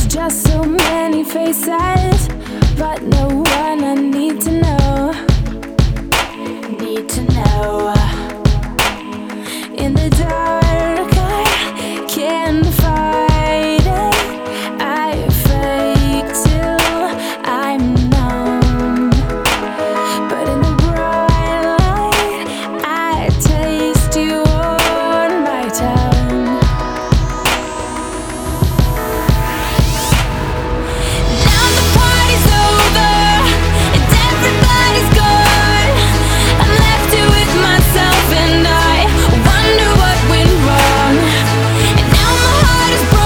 Just so many faces, but no one I need to know. Need to know. In the dark